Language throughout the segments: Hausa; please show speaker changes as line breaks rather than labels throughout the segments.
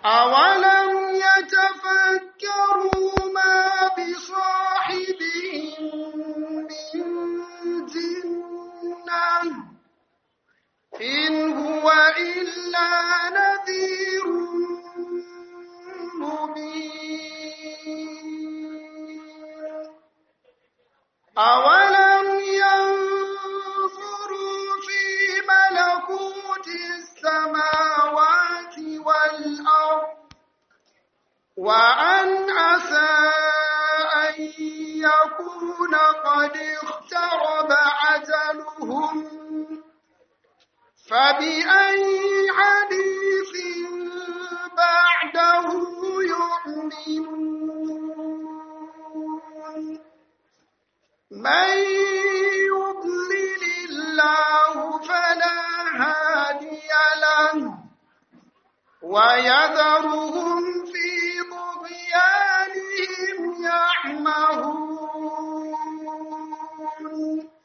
أولم يتفكروا ما بصاحبهم من جنة إن هو إلا نذير مبين أولم ينظروا في ملكوت السماوات والأرض وأن عسى أن يكون قد اقترب أجلهم فبأي حديث بعده يؤمنون من يضلل الله فلا هادي له ويذرهم في طغيانهم يعمهون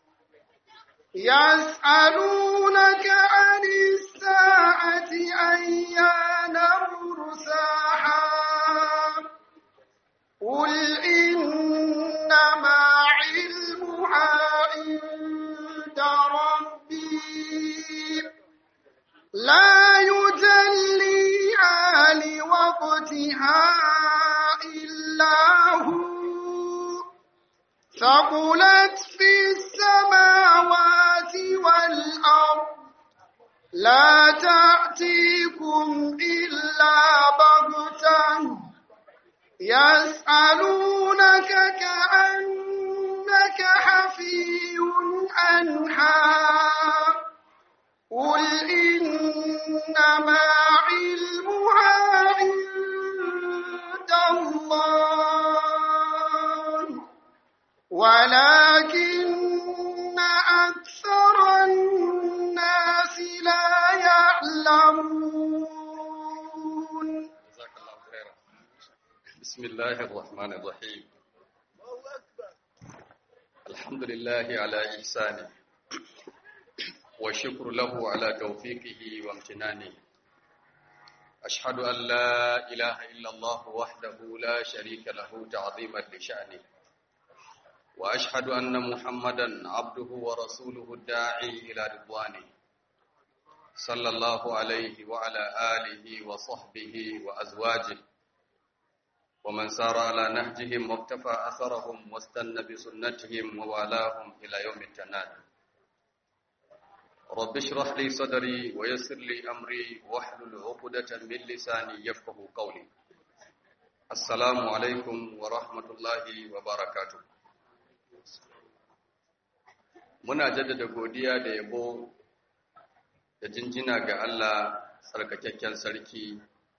يسألونك عن الساعة أيان مرساها قل إنما علمها عند ربي لا يجليها لوقتها إلا هو ثقلت في السماوات والأرض لا تأتيكم إلا بغتة يسألونك كأنك حفي عنها قل إنما علمها عند الله ولكن أكثر الناس لا يعلمون.
جزاك الله خيرا. بسم الله الرحمن الرحيم. الحمد لله على إحسانه والشكر له على توفيقه وامتنانه. أشهد أن لا إله إلا الله وحده لا شريك له تعظيما لشأنه وأشهد أن محمدا عبده ورسوله الداعي إلى رضوانه صلى الله عليه وعلى آله وصحبه وأزواجه ومن سار على نهجهم واقتفى أثرهم واستنى بسنتهم ووالاهم إلى يوم التناد. رب اشرح لي صدري ويسر لي أمري واحلل عقدة من لساني يفقه قولي. السلام عليكم ورحمة الله وبركاته. Muna jaddada godiya da yabo da jinjina ga Allah tsarkakakken sarki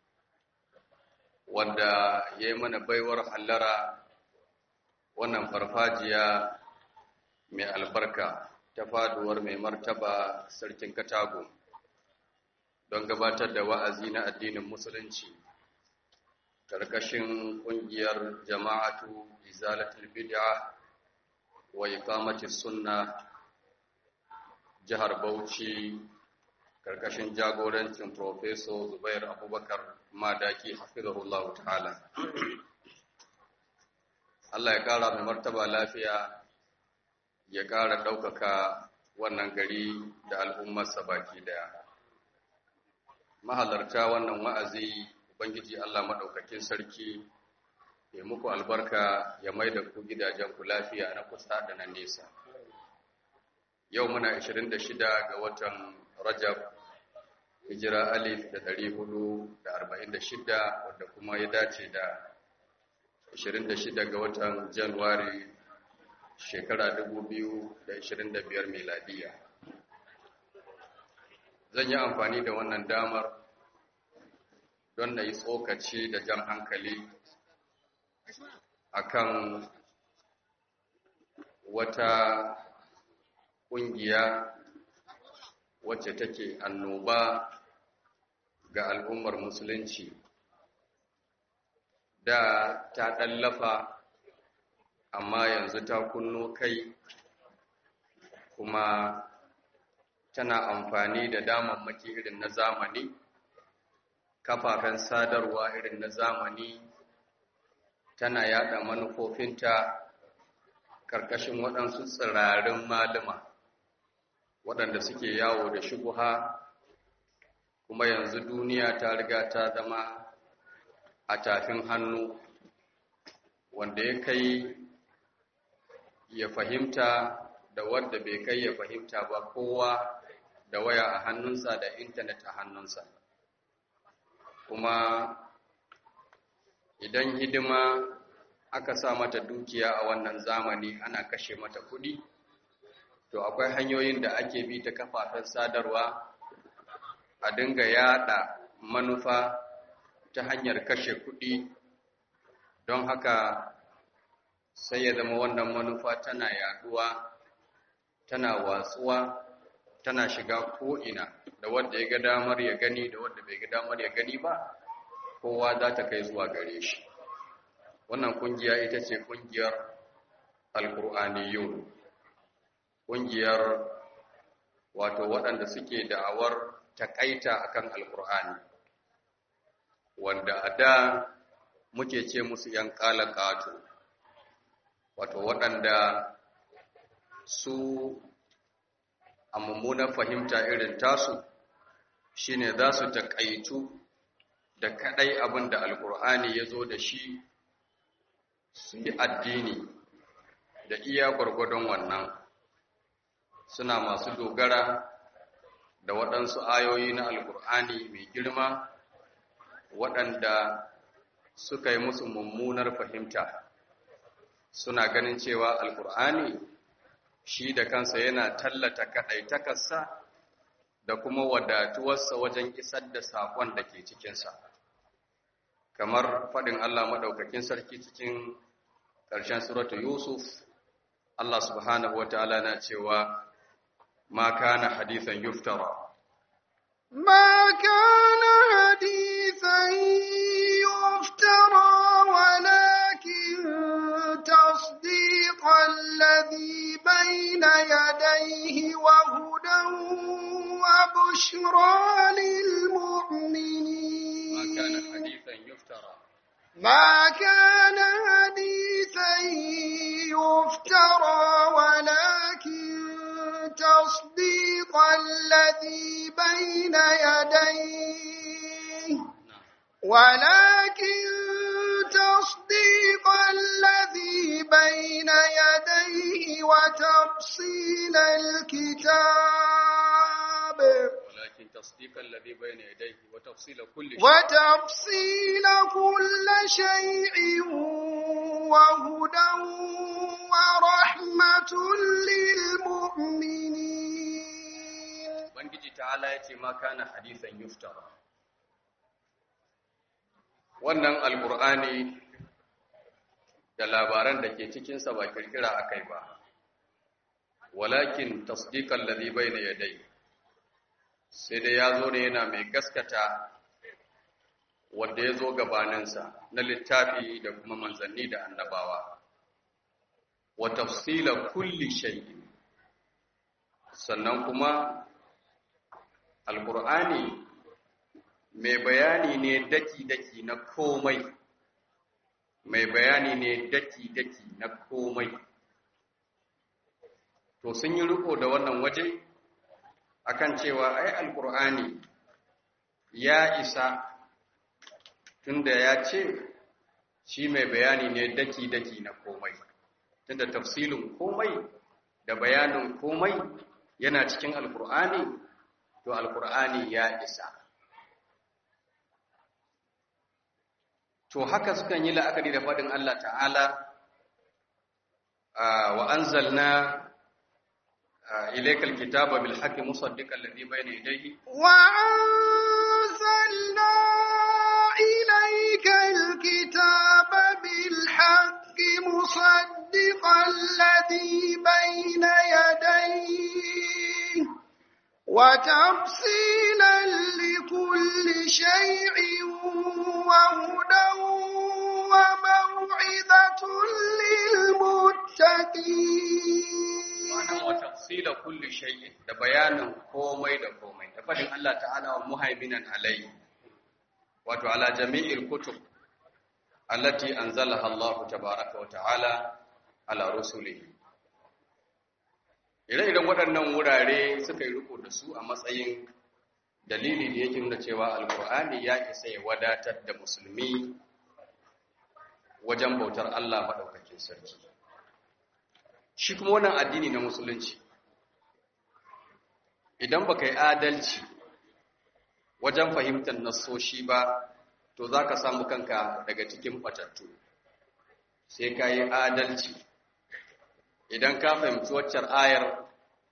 wanda ya yi mana baiwar hallara wannan farfajiya mai albarka ta faduwar mai martaba sarkin Katago don gabatar da wa'azi na addinin musulunci karkashin kungiyar jama'atu izalatul bid'a wa iqamatis sunnah jihar Bauchi karkashin jagorancin Professor Zubair Abubakar Madaki hafizahullahu ta'ala. Allah ya kara mai martaba lafiya ya kara daukaka wannan gari da al'ummarsa baki daya. Mahalarta wannan wa'azi Ubangiji Allah madaukakin sarki ya muku albarka ya maida ku gidajenku lafiya na kusa da na nesa. Yau muna 26 ga watan Rajab hijira 1446 wadda kuma ya dace da 26 ga watan Januwari shekara 2025 miladiya. Zan yi amfani da wannan damar don na yi tsokaci da jan hankali akan wata ƙungiya wacce take annoba ga al'ummar musulunci da ta ɗallafa amma yanzu ta kunno kai kuma tana amfani da damammaki irin na zamani kafafen sadarwa irin na zamani tana yada manufofinta ƙarƙashin waɗansu tsirarin malama waɗanda suke yawo da shubuha, kuma yanzu duniya ta riga ta zama a tafin hannu, wanda ya kai ya fahimta da wanda bai kai ya fahimta ba, kowa da waya a hannunsa da intanet a hannunsa. Kuma idan hidima aka sa mata dukiya a wannan zamani ana kashe mata kuɗi, to akwai hanyoyin da ake bi ta kafafen sadarwa a dinga yada manufa ta hanyar kashe kuɗi, don haka sai ya zama wannan manufa tana yaduwa, tana watsuwa, tana shiga ko'ina, da wanda ya ga damar ya gani da wanda bai ga damar ya gani ba, kowa za ta kai zuwa gare shi. Wannan kungiya ita ce kungiyar Al-Qur'aniyun, kungiyar wato waɗanda suke da'awar takaita akan Al-Qur'ani, wanda a da muke ce musu ‘yan ƙalaƙato, wato waɗanda su a mummunan fahimta irin tasu shine za su takaitu da kadai abin da Alkur'ani ya zo da shi, su yi addini da iya gwargwadon wannan, suna masu dogara da waɗansu ayoyi na Alkur'ani mai girma waɗanda suka yi musu mummunar fahimta. Suna ganin cewa Alkur'ani shi da kansa yana tallata kaɗaitakarsa da kuma wadatuwarsa wajen isar da saƙon da ke cikinsa. Kamar faɗin Allah maɗaukakin sarki cikin ƙarshen suratu Yusuf, Allah subhanahu wa ta'ala na cewa, ma kana hadithan yuftara.
ما كان حديثا يفترى ولكن تصديق الذي بين يديه وهدى وبشرى للمؤمنين. ما كان حديثا يفترى ولكن تصديق الذي بين يديه وتفصيل الكتاب
تصديق الذي بين يديه وتفصيل
كل شيء وهدى ورحمة للمؤمنين.
بنجي تعالى يتي ما كان حديثا يفترى. wannan alqur'ani da labaran da ke cikin sa ba kirkira akai ba, walakin tasdiqal ladhi bayna yadayhi, sai dai ya zo ne yana mai gaskata wanda ya zo gabaninsa na littafi da kuma manzanni da annabawa, wa tafsila kulli shay'in, sannan kuma alqur'ani mai bayani ne daki-daki na komai, mai bayani ne daki-daki na komai. To sun yi riko da wannan waje akan cewa ai alqur'ani ya isa, tunda ya ce shi mai bayani ne daki-daki na komai, tunda tafsilin komai da bayanin komai yana cikin alqur'ani, to alqur'ani ya isa. To haka sukan yi la'akari da faɗin Allah ta'ala, wa anzalna إليك الكتاب بالحق مصدقا الذي بين يديه
وأنزلنا إليك الكتاب بالحق مصدقا الذي بين يديه وتفصيلا لكل شيء وهدى وموعظة للمتقين.
wa tafsila kulli shay'in, da bayanin komai da komai, da fadin Allah ta'ala wa muhaiminan alayhi, wato ala jami'il kutub allati anzalaha Allah tabaaraka wa ta'ala ala rusulihi. Ire-iren waɗannan wurare suka yi riko da su a matsayin dalili da yake nuna cewa alkur'ani ya isa ya wadatar da musulmi wajen bautar Allah maɗaukakin sarki. Shi kuma wannan addini na musulunci, idan baka yi adalci wajen fahimtar nassoshi ba, to za ka samu kanka daga cikin batattu. Sai ka yi adalci. Idan ka fahimci waccar ayar,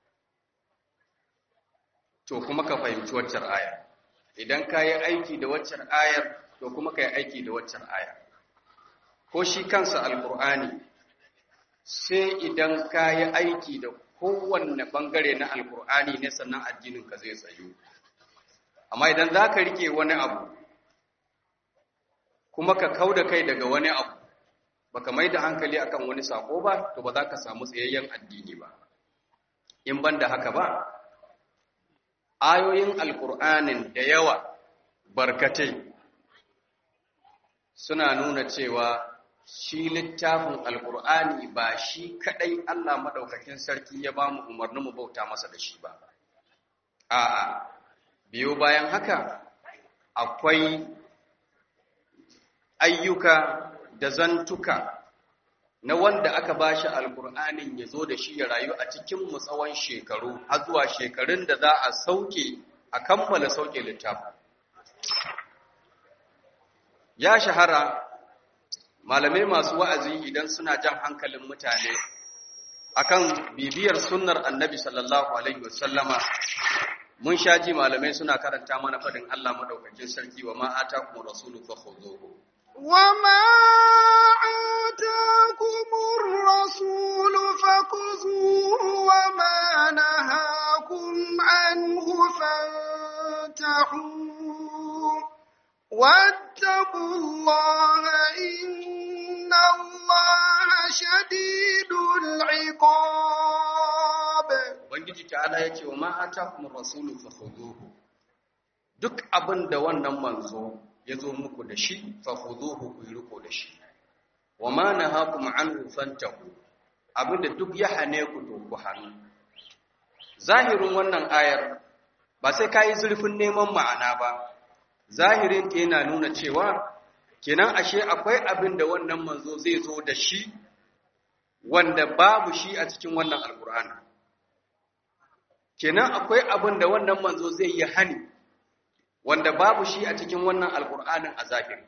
to kuma ka fahimci waccar ayar. Idan ka yi aiki da waccar ayar, to kuma ka yi aiki da waccar ayar. Ko shi kansa alkur'ani, sai idan ka yi aiki da kowanne bangare na alkur'ani ne sannan addininka zai tsayu. Amma idan za ka rike wani abu kuma ka kau da kai daga wani abu, baka mai da hankali akan wani sako ba, to ba za ka samu tsayayyen addini ba. In ban da haka ba, ayoyin alkur'anin da yawa barkatai suna nuna cewa shi littafin alkur'ani ba shi kadai Allah madaukakin sarki ya ba mu umarni mu bauta masa da shi ba. A'a, biyo bayan haka akwai ayyuka da zantuka na wanda aka bashi alkur'anin ya zo da shi ya rayu a cikin mu tsawon shekaru har zuwa shekarun da za a sauke a kammala sauke littafin. Ya shahara malamai masu wa'azi idan suna jan hankalin mutane akan bibiyar sunnar annabi sallallahu alaihi wasallama, mun shaji malamai suna karanta mana fadin Allah madaukakin sarki wa ma atakumur rasulu fakhuduhu
وما آتاكم الرسول فخذوه وما نهاكم عنه فانتهوا واتقوا الله إن الله شديد العقاب.
Ubangiji ta'ala yace wa ma atakumur rasulu fakhuduhu, duk abin da wannan manzo ya zo muku da shi fakhuduhu, ku yi riko da shi. Wa ma nahakum anhu fantahu, abinda duk ya hane ku to ku hannu. Zahirin wannan ayar ba sai kai zurfin neman ma'ana ba, zahirin ta yana nuna cewa kenan ashe akwai abin da wannan manzo zai zo da shi wanda babu shi a cikin wannan alkur'ani. Kenan akwai abin da wannan manzo zai yi hani wanda babu shi a cikin wannan alkur'anin a zahiri.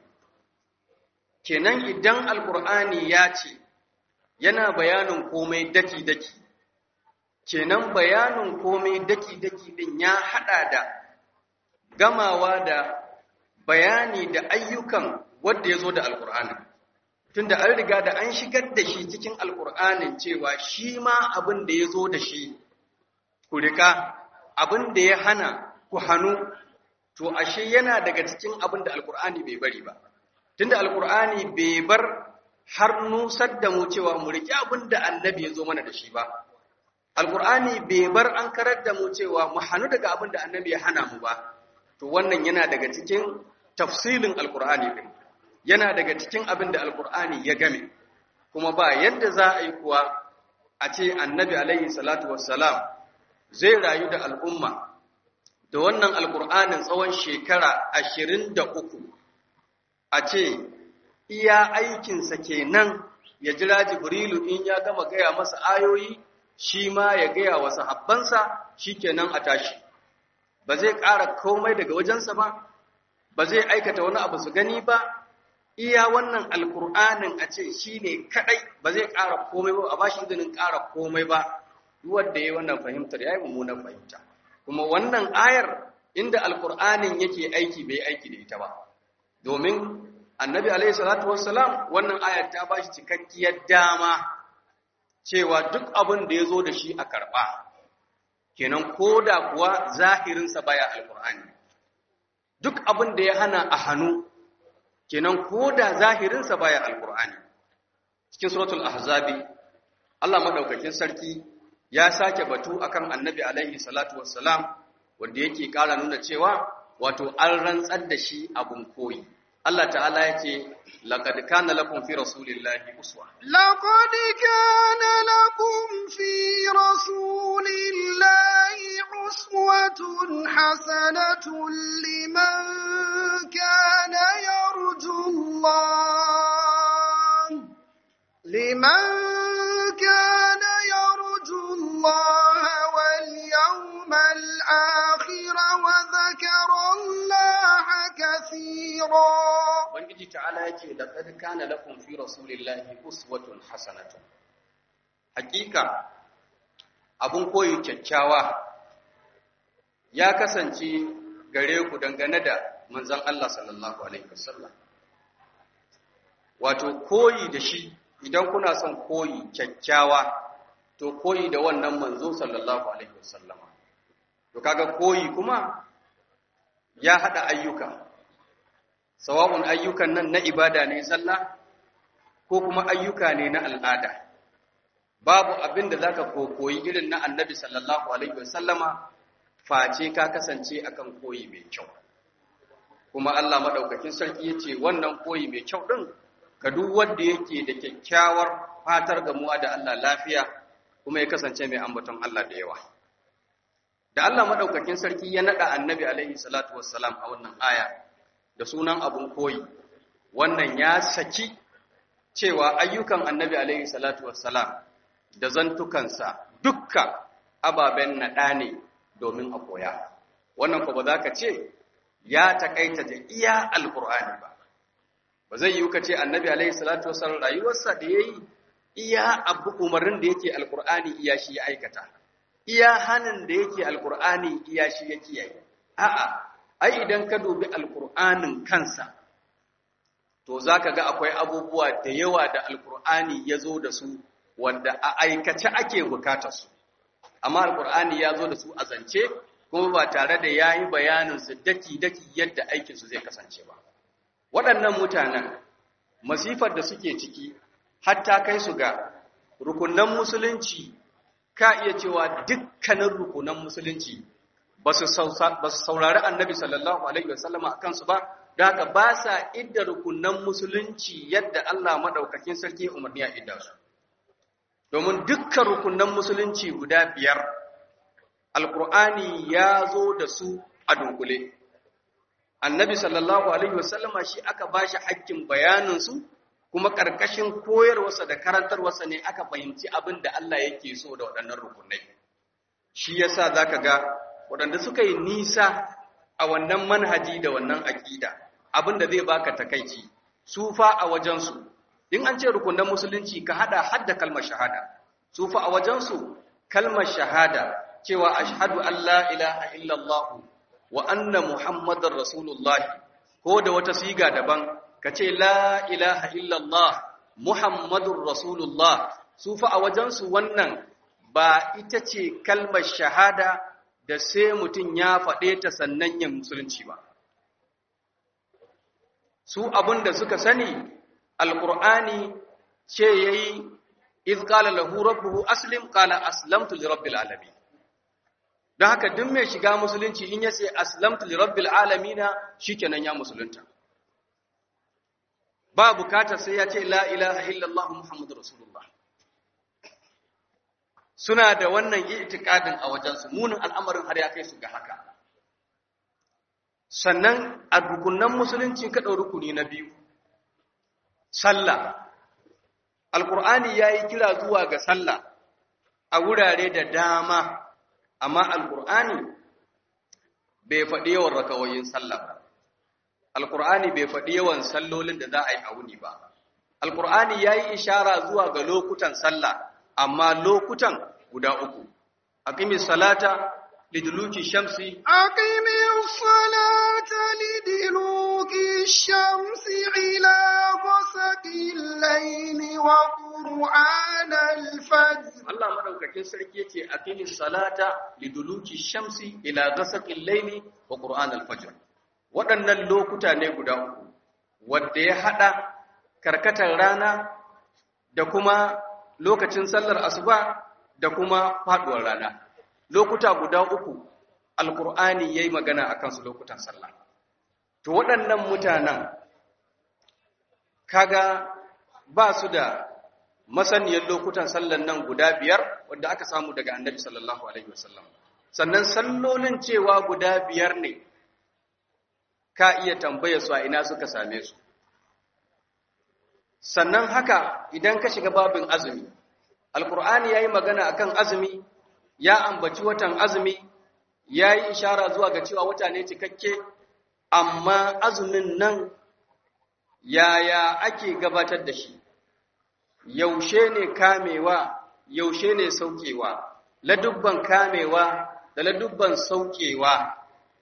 Kenan idan alkur'ani ya ce yana bayanin komai daki-daki, kenan bayanin komai daki-daki din ya hada da gamawa da bayani da ayyukan wanda ya zo da alkur'anin. Tunda an riga da an shigar da shi cikin alkur'anin cewa shi ma abin da ya zo da shi ku rika, abin da ya hana ku hannu, to ashe yana daga cikin abin da alkur'ani bai bari ba. Tunda alkur'ani bai bar har nusar da mu cewa mu riƙe abin da annabi ya zo mana da shi ba. Alkur'ani bai bar an karar da mu cewa mu hannu daga abin da annabi ya hana mu ba. To wannan yana daga cikin tafsilin alkur'ani din. Yana daga cikin abin da alkur'ani ya game. Kuma ba yadda za a yi kuwa a ce annabi alaihi salatu wassalam zai rayu da al'umma da wannan alkur'anin tsawon shekara 23, a ce iya aikinsa kenan ya jira Jibrilu in ya gama gaya masa ayoyi, shi ma ya gaya wa sahabbansa, shi kenan a tashi. Ba zai ƙara komai daga wajensa ba, ba zai aikata wani abu su gani ba, iya wannan alkur'anin a ce shi ne kaɗai, ba zai ƙara komai ba, a ba shi izinin ƙara komai ba. Duk wanda ya yi wannan fahimtar ya yi mummunan fahimta. Kuma wannan ayar inda alkur'anin yake aiki bai aiki da ita ba. Domin annabi alaihi salatu wassalam wannan ayar ta bashi cikakkiyar dama cewa duk abin da ya zo da shi a karɓa. Kenan ko da kuwa zahirinsa baya alkur'ani. Duk abin da ya hana a hannu, kenan ko da zahirinsa baya alkur'ani. Cikin suratul ahzabi Allah madaukakin sarki ya sake batu akan annabi alaihi salatu wassalam, wanda yake ƙara nuna cewa wato an rantsar da shi abun koyi. Allah ta'ala yace laqad kana lakum fi rasulillahi uswa.
لقد كان لكم في رسول الله أسوة حسنة لمن كان يرجو الله واليوم الآخر وذكر الله كثيرا.
Ubangiji ta'ala yace laqad kana lakum fi rasulillahi uswatun hasanatun. Hakika abun koyi kyakkyawa ya kasance gare ku dangane da manzon Allah sallallahu alaihi wasallam. Wato koyi da shi, idan kuna son koyi kyakkyawa to koyi da wannan manzo sallallahu alaihi wasallama. To kaga koyi kuma ya hada ayyuka, sawa'un ayyukan nan na ibada ne sallah ko kuma ayyuka ne na al'ada. Babu abin da zaka koyi irin na annabi sallallahu alaihi wasallama face ka kasance akan koyi mai kyau. Kuma Allah madaukakin sarki yace wannan koyi mai kyau din ga duk wanda yake da kyakkyawar fatar gamuwa da Allah lafiya kuma ya kasance mai ambaton Allah da yawa. Da Allah madaukakin sarki ya nada annabi alaihi salatu wassalam a wannan aya da sunan abun koyi, wannan ya saki cewa ayyukan annabi alaihi salatu wassalam da zantukansa dukkan ababen nada ne domin a koya. Wannan ko ba za ka ce ya takaita da iya alqur'ani ba. Ba zai yi ka ce annabi alaihi salatu wassalam rayuwarsa da yayi iya abu umarin da yake alqur'ani iya shi ya aikata, iya hanin da yake alqur'ani iya shi ya kiyaye. A'a, ai idan ka dubi alqur'anin kansa to zaka ga akwai abubuwa da yawa da alqur'ani yazo da su wanda a aikace ake bukatar su, amma alqur'ani yazo da su a zance kuma ba tare da yayi bayanin su daki yadda aikin su zai kasance ba. Waɗannan mutanen masifar da suke ciki hatta kai su ga rukunan musulunci, ka iya cewa dukkanin rukunan musulunci ba su saurari annabi sallallahu alaihi wasallama a kansu ba, da haka ba sa idda rukunan musulunci yadda Allah maɗaukakin sarki umarni ya idda su. Domin dukkan rukunan musulunci guda 5 alƙur'ani ya zo da su a dunkule. Annabi sallallahu alaihi wasallama shi aka bashi hakkin bayanin su, kuma ƙarƙashin koyarwarsa da karantarwarsa ne aka fahimci abin da Allah yake so da waɗannan rukunai. Shi yasa zaka ga waɗanda suka yi nisa a wannan manhaji da wannan aƙida, abin da zai baka takaici, su fa a wajensu, in an ce rukunan musulunci ka hada hadda kalmar shahada, su fa a wajensu kalmar shahada cewa ashhadu an la ilaha illallah wa anna muhammadar rasulullahi, ko da wata siga daban ka ce la ilaha illallah muhammadur rasulullah, su fa a wajensu wannan ba ita ce kalmar shahada da sai mutum ya faɗe ta sannan yin musulunci ba. Su abin da suka sani alƙur'ani ce yayi iz qala lahu rabbuhu aslim qala aslamtu li rabbil alamin. Don haka duk mai shiga musulunci in yace aslamtu li rabbil alamin shikenan ya musulunta. Ba bukatar sai ya ce la ilaha illallah muhammadur rasulullah. Suna da wannan itikadin a wajensu, munin al'amarin har ya kai su ga haka. Sannan a rukunan musulunci ka ɗau rukuni na 2, sallah. Alƙur'ani ya yi kira zuwa ga sallah a wurare da dama, amma Alƙur'ani bai faɗi yawan rakawoyin sallah ba. Alƙur'ani bai faɗi yawan sallolin da za a yi a wuni ba. Alƙur'ani ya yi ishara zuwa ga lokutan sallah, amma lokutan guda 3. Aqimis salata liduluki shamsi.
Aqimis salata liduluki shamsi ila ghasaqil layli wa qur'anal fajr.
Allah madaukakin sarki yace aqimis salata liduluki shamsi ila ghasaqil layli wa qur'anal fajr. Waɗannan lokuta ne guda 3 wanda ya hada karkatar rana da kuma lokacin sallar asuba da kuma faduwar rana. Lokuta guda 3 alqur'ani yayi magana akan su lokutan sallah. To waɗannan mutanen kaga ba su da masaniyar lokutan sallan nan guda biyar wanda aka samu daga annabi sallallahu alaihi wasallam. Sannan sallolin cewa guda biyar ne ka iya tambaya su a ina suka same su. Sannan haka idan ka shiga babin azumi, alkur'ani yayi magana akan azumi, ya ambaci watan azumi, yayi ishara zuwa ga cewa wata ne cikakke, amma azumin nan yaya ake gabatar da shi, yaushe ne kamewa, yaushe ne saukewa, ladubban kamewa da ladubban saukewa,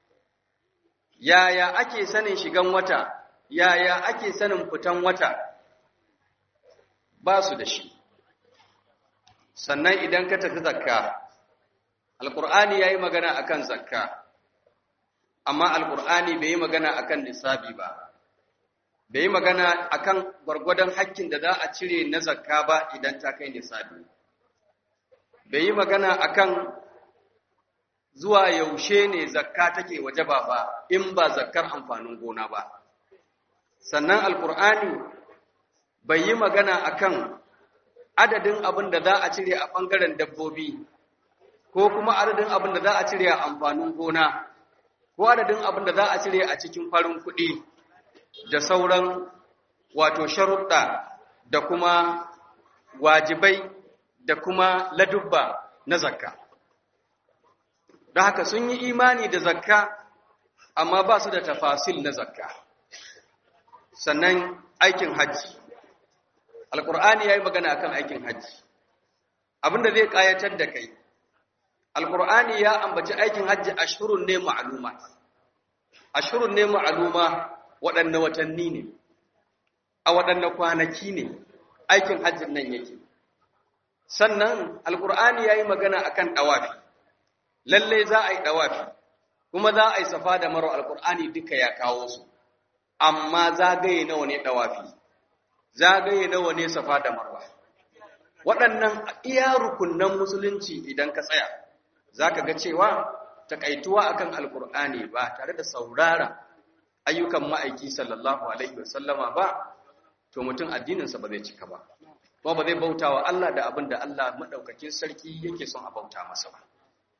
yaya ake sanin shigan wata, yaya ake sanin fitan wata, ba su da shi. Sannan idan ka tafi zakka, alƙur'ani ya yi magana akan zakka, amma alƙur'ani bai yi magana akan lissafi ba, bai yi magana akan gwargwadon hakkin da za a cire na zakka ba idan ta kai lissafi, bai yi magana akan zuwa yaushe ne zakka take wajaba ba in ba zakkar amfanin gona ba. Sannan alƙur'ani bai yi magana akan adadin abin da za a cire a ɓangaren dabbobi, ko kuma adadin abin da za a cire a amfanin gona, ko adadin abin da za a cire a cikin farin kuɗi, da sauran wato sharuɗa da kuma wajibai da kuma ladubba na zakka. Da haka sun yi imani da zakka, amma ba su da tafasil na zakka. Sannan aikin hajji. Alƙur'ani ya yi magana akan aikin hajji. Abinda zai ƙayatar da kai, Alƙur'ani ya ambaci aikin hajji ashhurun ne ma'luma. Ashhurun ne ma'luma waɗanne watanni ne, a waɗanne kwanaki ne aikin hajjin nan yake. Sannan Alƙur'ani ya yi magana akan ɗawafi. Lalle za a yi ɗawafi, kuma za a yi safa da marwa, Alƙur'ani duka ya kawo su. Amma zagaye nawa ne ɗawafi? Zagaye nawa ne safa da marwa? Waɗannan iya rukunnan musulunci idan ka tsaya, za ka ga cewa takaituwa akan Alƙur'ani ba tare da saurara ayyukan ma'aiki sallallahu alaihi wasallama ba, to mutum addininsa ba zai cika ba, kuma ba zai bauta wa Allah da abin da Allah maɗaukakin sarki yake son a bauta masa ba.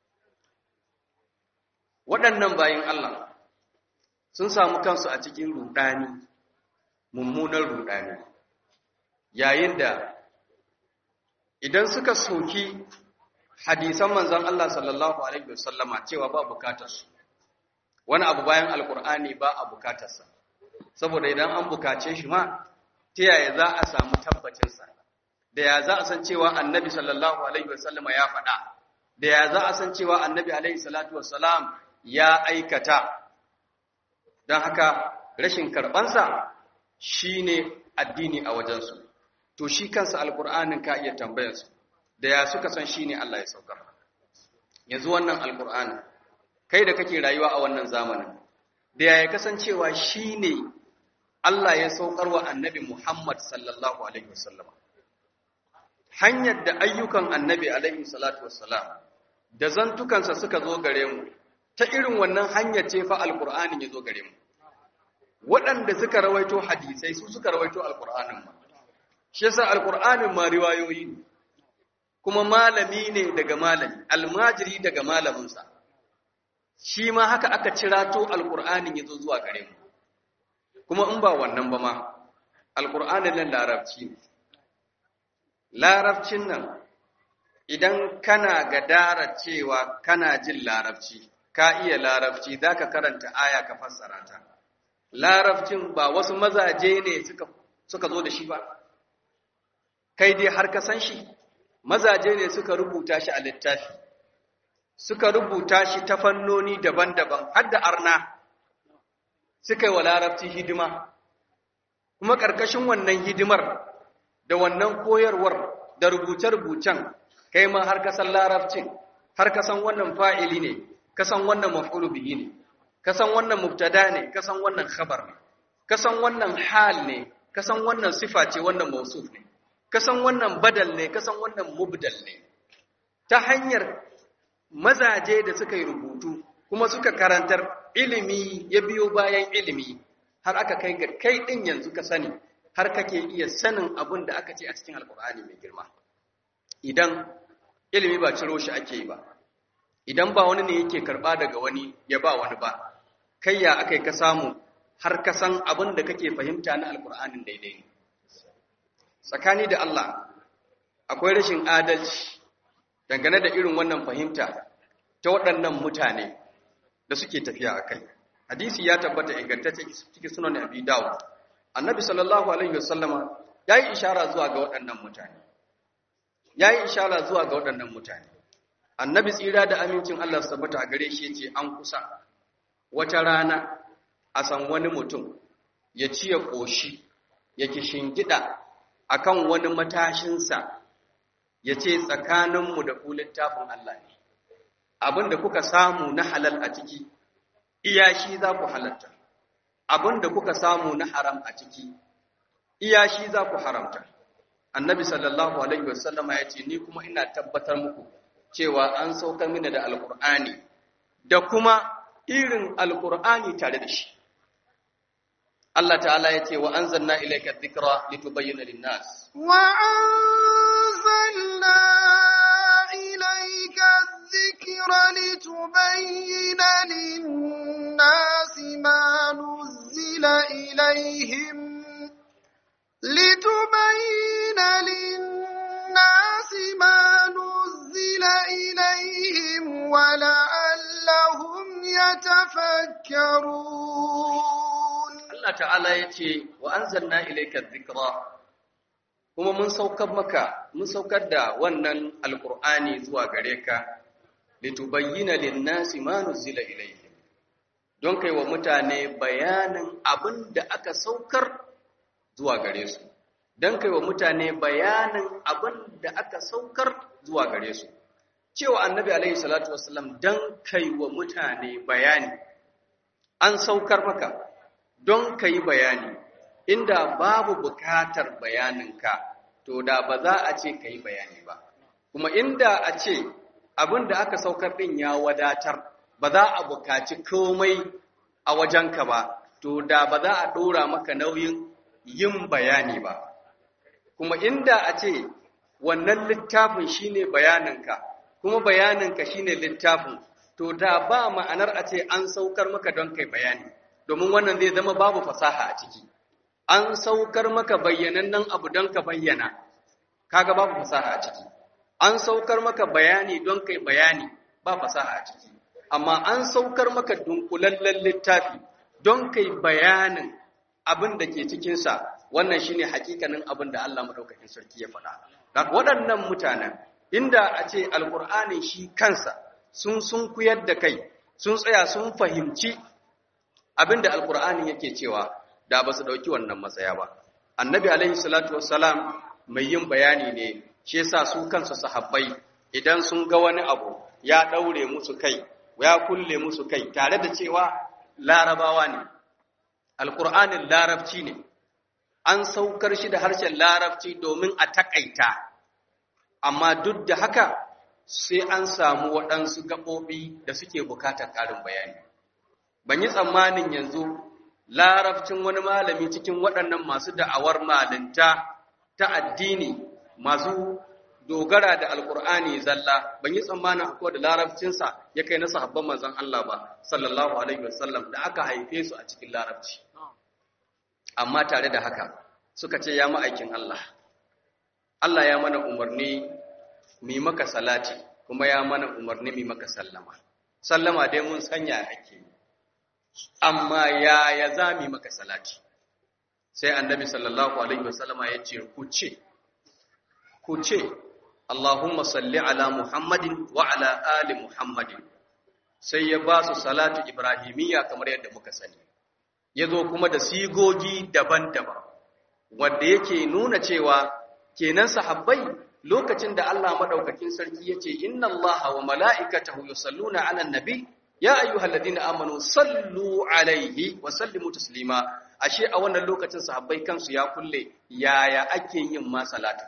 Waɗannan bayin Allah sun samu kansu a cikin ruɗani, mummunan ruɗani, yayin da idan suka soki hadisan manzon Allah sallallahu alaihi wasallama cewa ba bukatarsu, wani abu bayan alkur'ani ba a bukatarsa, saboda idan an bukace shi ma ta yaya za a samu tabbacinsa, da ya za a san cewa annabi sallallahu alaihi wasallama ya faɗa, da ya za a san cewa annabi alaihi salatu wassalam ya aikata. Don haka rashin karɓansa shi ne addini a wajensu. To shi kansa alkur'anin ka iya tambayarsu, da ya suka san shi ne Allah ya saukar. Yanzu wannan alkur'anin, kai da kake rayuwa a wannan zamanin, da ya kasancewa shi ne Allah ya saukar wa annabi Muhammad sallallahu alaihi wasallam. Hanyar da ayyukan annabi alaihi salatu wassalam da zantukansa suka zo gare mu, ta irin wannan hanyar ce fa alkur'anin ya zo gare mu. Waɗanda suka rawaito hadisai su suka rawaito alkur'anin ma. Shi yasa alkur'anin ma riwayoyi ne, kuma malami ne daga malami, almajiri daga malaminsa. Shi ma haka aka cirato alkur'anin ya zo zuwa gare mu. Kuma in ba wannan ba ma, alkur'anin nan larabci ne. Larabcin nan, idan kana gadara cewa kana jin larabci, ka iya larabci, za ka karanta aya ka fassara ta. Larabcin ba wasu mazaje ne suka zo da shi ba, kai dai har ka san shi, mazaje ne suka rubuta shi a littafi, suka rubuta shi ta fannoni daban-daban, har da arna suka yi wa larabci hidima, kuma ƙarƙashin wannan hidimar da wannan koyarwar da rubuce-rubucen, kai ma har ka san larabcin, har ka san wannan fa'ili ne, ka san wannan maf'ulu bihi ne, ka san wannan mubtada ne, ka san wannan khabar ne, ka san wannan hal ne, ka san wannan sifa ce, wannan mausuf ne, ka san wannan badal ne, ka san wannan mubdal ne. Ta hanyar mazaje da suka yi rubutu kuma suka karantar, ilimi ya biyo bayan ilimi, har aka kai ga kai ɗin yanzu ka sani, har kake iya sanin abin da aka ce a cikin Alƙur'ani mai girma. Idan ilimi ba ciro shi ake yi ba, idan ba wani ne yake karɓa daga wani ya ba wani ba, kai ya aka yi ka samu har ka san abin da kake fahimta na Alƙur'anin daidai ne. Tsakani da Allah, akwai rashin adalci dangane da irin wannan fahimta ta waɗannan mutane da suke tafiya a kai. Hadisi ya tabbata ingantacce cikin sunan Abi Dawud. Annabi sallallahu alaihi wasallama yayi ishara zuwa ga waɗannan mutane. Yayi ishara zuwa ga waɗannan mutane. Annabi tsira da amincin Allah su tabbata a gare shi yace an kusa wata rana a san wani mutum ya ci ya koshi ya kishingida akan wani matashinsa yace tsakaninmu da ku littafin Allah ne. Abinda kuka samu na halal a ciki iya shi za ku halatta, abinda kuka samu na haram a ciki iya shi za ku haramta. Annabi sallallahu alaihi wasallama ya ce ni kuma ina tabbatar muku cewa an saukar mini da alkur'ani da kuma irin alkur'ani tare da shi. Allah ta'ala ya ce wa anzalna ilayka dhikra litubayyana lin-nas
wa anzalna ilayka dhikra litubayyana lin-nasi ma nuzila ilayhim wa la'allahum yatafakkarun.
Allah ta'ala ya ce wa anzalna ilayka dhikra, kuma mun saukar da wannan alqur'ani zuwa gare ka litubayyana lin-nasi ma nuzila ilayhim, don kai wa mutane bayanin abin da aka saukar zuwa gare su, don kai wa mutane bayanin abin da aka saukar zuwa gare su. Cewa annabi alaihi salatu wassalam don kai wa mutane bayani, an saukar maka don ka yi bayani, inda babu bukatar bayaninka to da ba za a ce ka yi bayani ba, kuma inda a ce abin da aka saukar ɗin ya wadatar ba za a bukaci komai a wajenka ba, to da ba za a ɗora maka nauyin yin bayani ba. Kuma inda a ce wannan littafin shine bayaninka, kuma bayaninka shine littafin, to da ba ma'anar a ce an saukar maka don kai bayani, domin wannan zai zama babu fasaha a ciki. An saukar maka bayyanannen abu don ka bayyana, kaga babu fasaha a ciki. An saukar maka bayani don kai bayani, ba fasaha a ciki. Amma an saukar maka dunkulallen littafi don kai bayanin abin da ke cikinsa, wannan shine hakikanin abin da Allah madaukakin sarki ya faɗa. Daga waɗannan mutanen, inda a ce alƙur'ani shi kansa sun kuyar da kai, sun tsaya sun fahimci abin da alƙur'ani yake cewa, da ba su ɗauki wannan matsaya ba. Annabi alaihi salatu wassalam mai yin bayani ne, shi yasa su kansu sahabbai idan sun ga wani abu ya ɗaure musu kai, ya kulle musu kai, tare da cewa larabawa ne, alƙur'anin larabci ne, an saukar shi da harshen larabci domin a taƙaita, amma duk da haka sai an samu waɗansu gaɓoɓi da suke bukatar ƙarin bayani. Ban yi tsammanin yanzu larabcin wani malami cikin waɗannan masu da'awar malinta ta addini, masu dogara da alƙur'ani zalla, ban yi tsammanin akwai da larabcinsa ya kai na sahabban manzon Allah ba, sallallahu alaihi wasallam, da aka haife su a cikin larabci. Amma tare da haka suka ce ya ma'aikin Allah, Allah ya mana umarni mu maka salati, kuma ya mana umarni mu maka sallama. Sallama dai mun sanya ake, amma ya za mu maka salati? Sai annabi sallallahu alaihi wasallama ya ce ku ce Allahumma salli ala Muhammadin wa ala ali Muhammadin. Sai ya ba su salatu ibrahimiyya kamar yadda muka sani. Ya zo kuma da sigogi daban-daban, wanda yake nuna cewa kenan sahabbai lokacin da Allah madaukakin sarki yace inna Allaha wa mala'ikatahu yusalluna 'alan nabi ya ayyuhalladhina amanu sallu 'alaihi wa sallimu taslima, ashe a wannan lokacin sahabbai kansu ya kulle yaya ake yin ma salati.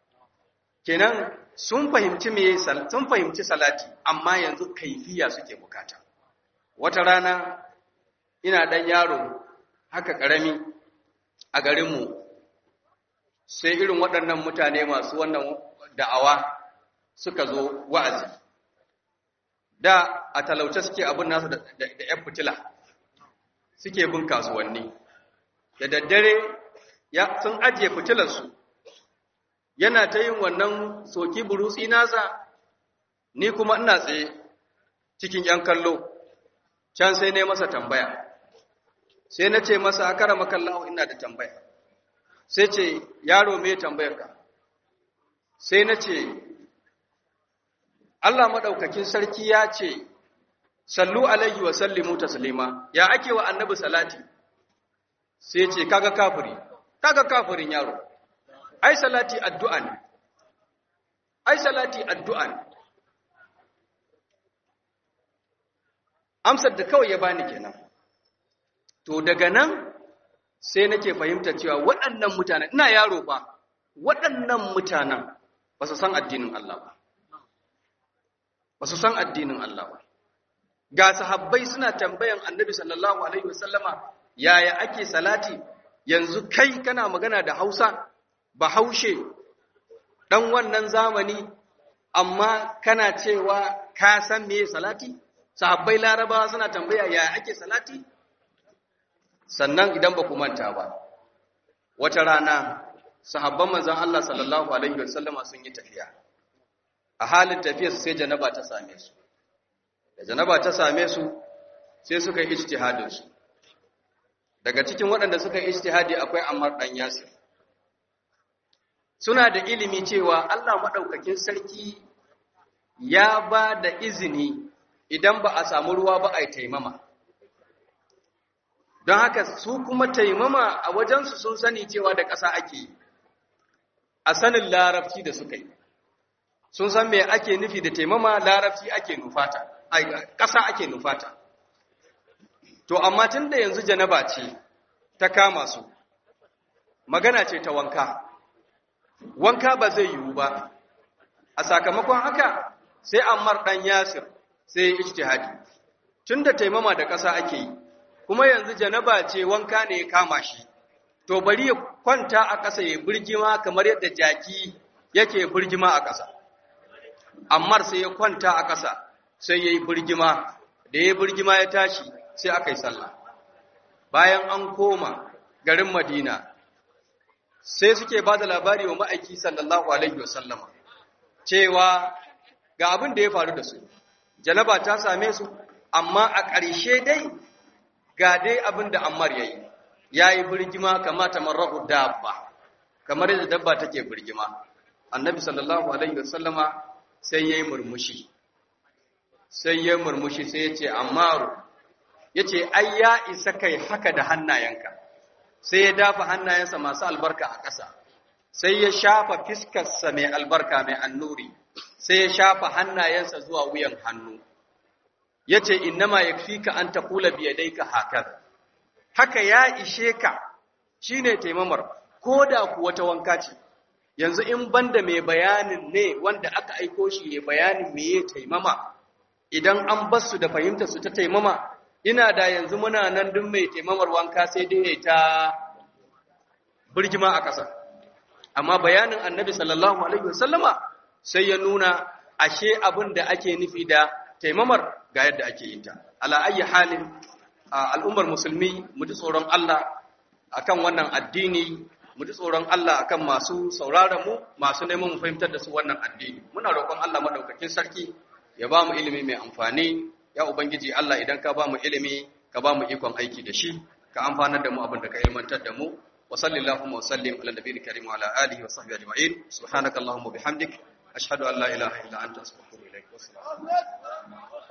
Kenan sun fahimci salati, amma yanzu kaifiya suke bukata. wata rana ina ɗan yaro haka ƙarami a garinmu, sai irin waɗannan mutane masu wannan da'awa suka zo wa'azi. Da a talauce suke abin nasu da ‘yan fitila, suke bin kasuwanni. Da daddare sun ajiye fitilarsu, yana ta yin wannan soki burutsi nasa, ni kuma ina tsaye cikin ‘yan kallo, can sai ne masa tambaya. Sai na ce masa, a kara makallahu ina da tambaya. Sai ce, yaro me tambayarka? Sai na ce, Allah maɗaukakin sarki ya ce, sallu alaihi wa sallimu taslima, ya ake wa annabi salati? Sai ce, kaga kafirin yaro, ai salati addu'a ne, ai salati addu'a ne. Amsar da kawai ya bani kenan. To daga nan sai nake fahimta cewa waɗannan mutanen, ina yaro ba, waɗannan mutanen ba su san addinin Allah ba. Ba su san addinin Allah ba. Ga sahabbai suna tambayan Annabi sallallahu alaihi wasallama yaya ake salati, yanzu kai kana magana da Hausa, Bahaushe, dan wannan zamani, amma kana cewa ka san meye salati? Sahabbai Larabawa suna tambaya yaya ake salati? Sannan idan ba ku manta ba, wata rana sahabban manzon Allah sallallahu alaihi wasallama sun yi tafiya. A halin tafiyarsu sai janaba ta same su. Da janaba ta same su sai suka yi ijtihadin su. Daga cikin waɗanda suka yi ijtihadi akwai Ammar dan Yasir. Suna da ilimi cewa Allah madaukakin sarki ya ba da izini idan ba a samu ruwa ba a yi taimama. Don haka su kuma taimama a wajensu sun sani cewa da ƙasa ake yi. A sanin larabci da suka yi. Sun san me ake nufi da taimama, larabci ake nufata, ƙasa ake nufata. To, amma tun da yanzu janaba ce ta kama su, magana ce ta wanka. Wanka ba zai yiwu ba, a sakamakon haka sai Ammar ɗan Yasir sai ijtihadi. Tun da taimama da ƙasa ake yi, kuma yanzu janaba ce wanka ne ya kama shi, to bari ya kwanta a ƙasa ya birgima kamar yadda jaki yake birgima a ƙasa. Ammar sai ya kwanta a ƙasa sai ya yi birgima, da ya yi birgima ya tashi sai aka yi sallah. Bayan an koma garin Madina, sai suke ba da labari wa ma'aiki sallallahu alaihi wasallama cewa ga abin da ya faru da su, janaba ta same su, amma a ƙarshe dai ga dai abin da Ammar ya yi birgima kamata marrahu dabba, kamar yadda dabba take birgima. Annabi sallallahu alaihi wasallama sai ya yi murmushi, sai ya ce, Ammaru, ya ce, ai ya isa kai haka da hannayenka, sai ya dafa hannayensa masu albarka a ƙasa, sai ya shafa fiskarsa mai albarka mai annuri, sai ya shafa hannayensa zuwa wuyan hannu, ya ce, innama ya fi ka an taƙula biyadaika hakar, haka ya ishe ka, shi ne taimamar, ko da kuwa ta wanka ce. Yanzu in banda mai bayanin ne wanda aka aiko shi ya bayanin me ya taimama, idan an basu da fahimtar su ta taimama, ina da yanzu muna nan duk mai taimamar wanka sai dai ta birgima a ƙasa. Amma bayanin Annabi sallallahu alaihi wasallama sai ya nuna ashe abin da ake nufi da taimamar ga yadda ake yin ta. Ala ayyi halin al'ummar musulmi mu ji tsoron Allah akan wannan addini, mu ji tsoron Allah akan masu sauraron mu, masu neman mu fahimtar da su wannan addini. Muna roƙon Allah madaukakin sarki ya ba mu ilimi mai amfani. Ya ubangiji Allah, idan ka ba mu ilimi, ka ba mu ikon aiki da shi, ka amfanar da mu abin da ka ilmantar da mu. Wa sallallahu wa sallim ala nabiyil karim wa ala alihi wa sahbihi ajma'in. Subhanakallahumma bihamdik, ashhadu an la ilaha illa anta astaghfiruka wa atubu ilaik.